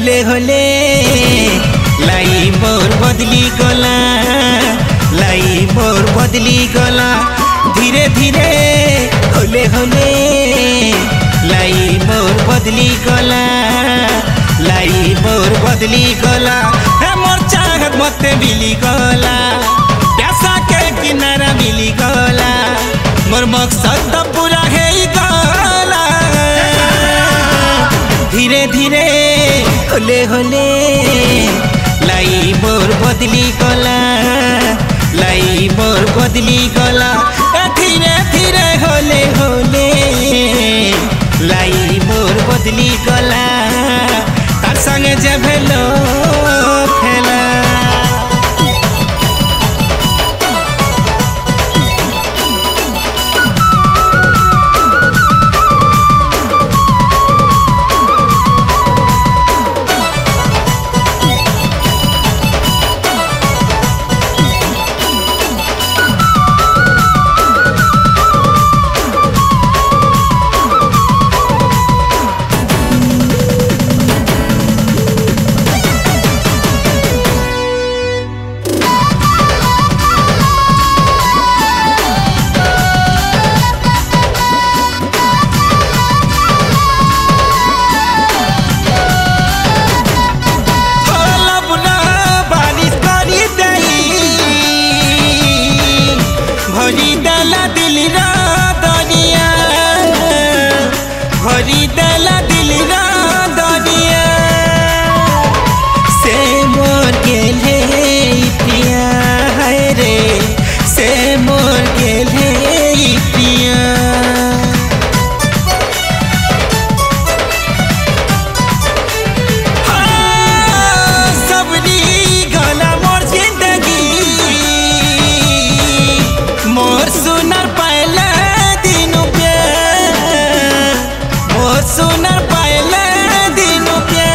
होले होले लाई मोर बदली गला लाई मोर बदली गला धीरे धीरे होले होले लाई मोर बदली गला लाई मोर बदली गला मोर चाहत मते मिली गला प्यासा के किनारा मिली गला मोर मकसद तो पूरा है गला धीरे धीरे होले होले लाई मोर बदली गला लाई मोर बदली गला धीरे धीरे होले होले लाई मोर बदली गला तार संगे जे भेलो फेला भरी दला दिल रा दरिया से मोर गेले पिया है रे से मोर गेले पिया सबरी गला मोर जिंदगी मोर सुनर पहले दिनों पे सुनर पायले दिनों पे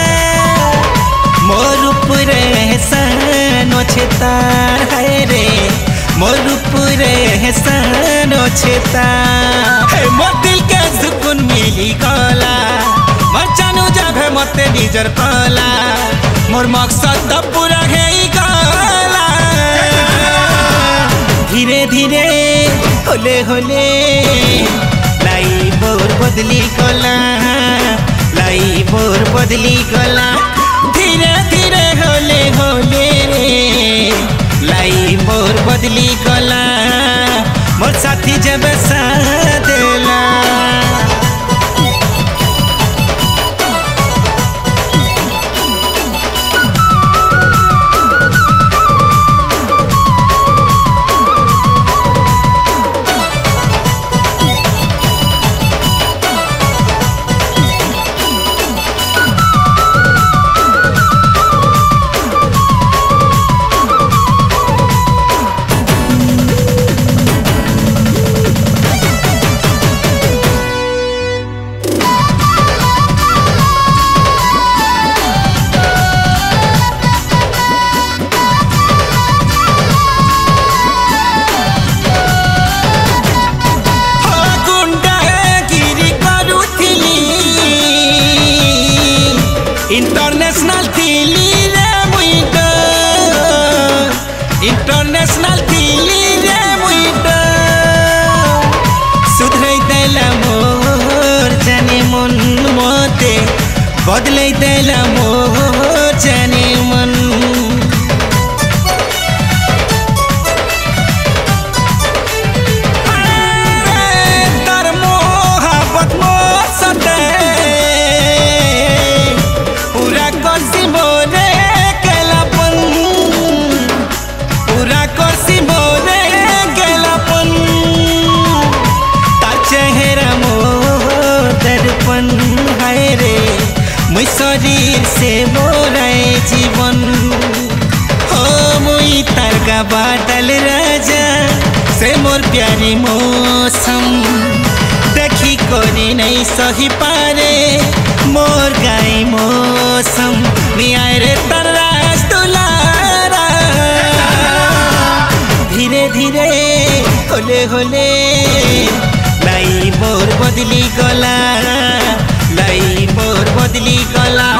मोर ऊपरे हसनो छेतार है रे मोर ऊपरे हसनो छेतार है मोर दिल के सुकून मिली गला मोर जानू जाबे मते निजर कला मोर मकसद तो पूरा है गला धीरे धीरे होले होले लाई मोर बदली गला लाई मोर बदली गला धीरे धीरे होले होले रे लाई मोर बदली गला मोर साथी जब साथ देला इंटरनेशनल थिली रे मुइटा इंटरनेशनल थिली रे मुइटा सुधरै देला मोर जाने मन मते बदलै देला मोर जाने मन तार मोहब्बत मोर सते मुई शरीर से मोराए जीवन हो मुई तार का बादल राजा से मोर प्यारी मौसम देखी कोरी नहीं सही पारे मोर गाई मौसम मियाँ रे तरास दुलारा धीरे धीरे होले होले लाई मोर बदली गला लाई मोर बदली गला